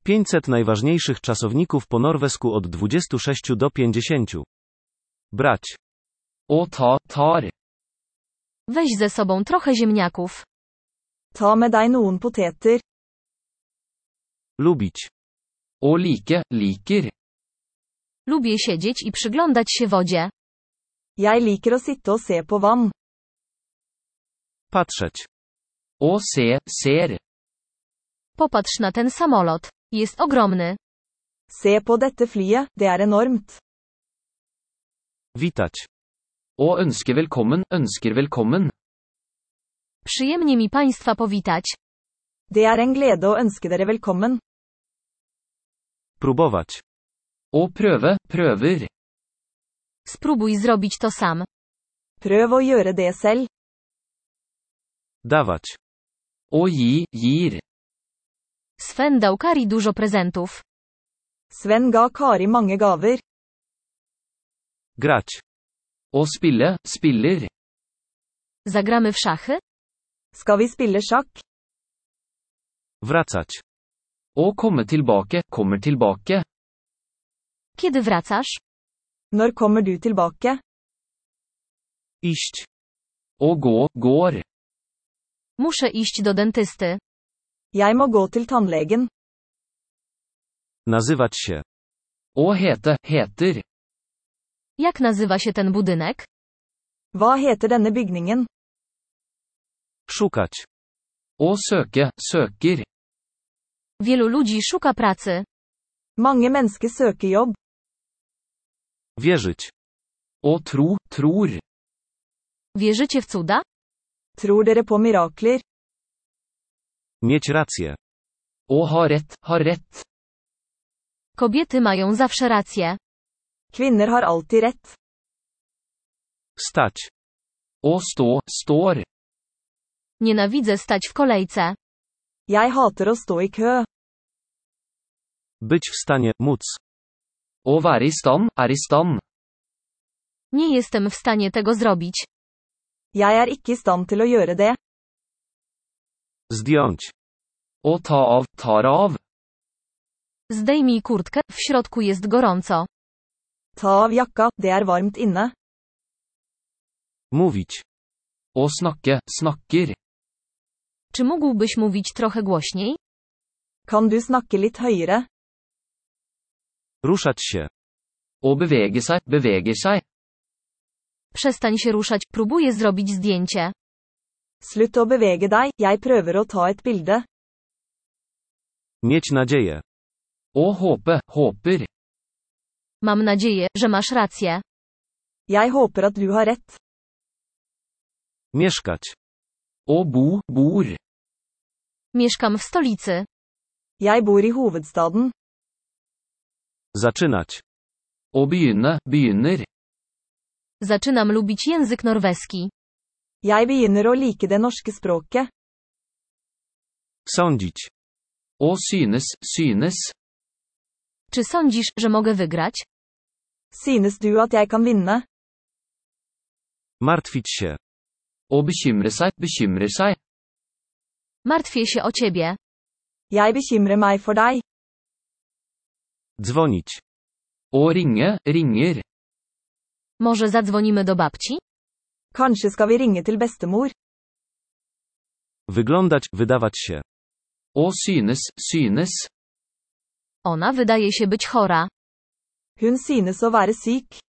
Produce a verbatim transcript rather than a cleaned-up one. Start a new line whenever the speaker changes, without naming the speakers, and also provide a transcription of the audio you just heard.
pięćset najważniejszych czasowników po norwesku od dwudziestu sześciu do pięćdziesięciu. Brać.
Å ta, tar.
Weź ze sobą trochę ziemniaków.
Ta med deg noen poteter.
Lubić.
Å like, liker.
Lubię siedzieć i przyglądać się wodzie.
Jeg liker å sitte og se på vann.
Patrzeć.
Å se, ser.
Popatrz na ten samolot. Jest ogromny.
Se på dette flyet, det er enormt.
Witać.
Å ønske velkommen, ønsker velkommen.
Przyjemnie mi Państwa powitać.
Det er en glede å ønske dere velkommen.
Próbować.
Å prøve, prøver.
Spróbuj zrobić to sam.
Prøv å gjøre det selv.
Dawać.
Å gi, gir.
Sven dał Kari dużo prezentów.
Sven ga Kari mange gaver.
Grać.
Å spille, spiller.
Zagramy w szachy?
Skal vi spille sjakk?
Wracać.
Å komme tilbake, kommer tilbake.
Kiedy wracasz?
Når kommer du tilbake?
Iść.
Å gå, går.
Muszę iść do dentysty.
Jeg må gå til tannlegen.
Nazywać się.
Å hete, heter.
Jak nazywa się ten budynek?
Hva heter denne bygningen?
Szukać.
Å søke, søker.
Wielu ludzi szuka pracy.
Mange mennesker søker jobb.
Wierzyć.
Å tro, tror.
Wierzycie w cuda?
Tror dere på mirakler?
Mieć rację.
Å ha rett, ha rett.
Kobiety mają zawsze rację.
Kvinner har alltid rett.
Stać.
Å stå, står.
Nienawidzę stać w kolejce.
Jeg hater å stå i kø.
Być w stanie, móc.
Å være i stand, er i stand.
Nie jestem w stanie tego zrobić.
Jeg er ikke i stand til å gjøre det.
Zdjąć.
Å ta av, tar av.
Zdejmij kurtkę, w środku jest gorąco.
Ta av jakka, det er varmt inne.
Mówić.
Å snakke, snakker.
Czy mógłbyś mówić trochę głośniej?
Kan du snakke litt høyere?
Ruszać się.
Å bevege seg, beveger seg.
Przestań się ruszać, próbuję zrobić zdjęcie.
Slutt å bevege deg, jeg prøver å ta et bilde.
Mieć nadzieję.
Å håpe, håper.
Mam nadzieję, że masz rację.
Jeg håper at du har rett.
Mieszkać.
Å bo, bor.
Mieszkam w stolicy.
Jeg bor i hovedstaden.
Zaczynać.
Å begynne, begynner.
Zaczynam lubić język norweski.
Jeg begynner å like det norske språket.
Sądzić.
Å synes, synes.
Czy sądzisz, że mogę wygrać?
Synes du at jeg kan vinne?
Martwić się.
Å bekymre seg, bekymrer seg.
Martwię się o ciebie.
Jeg bekymrer meg for deg.
Dzwonić.
Å ringe, ringer.
Może zadzwonimy do babci?
Kanskje skal vi ringe til bestemor?
Wyglądać, wydawać się.
Å synes, synes.
Ona wydaje się być chora.
Hun synes å være syk.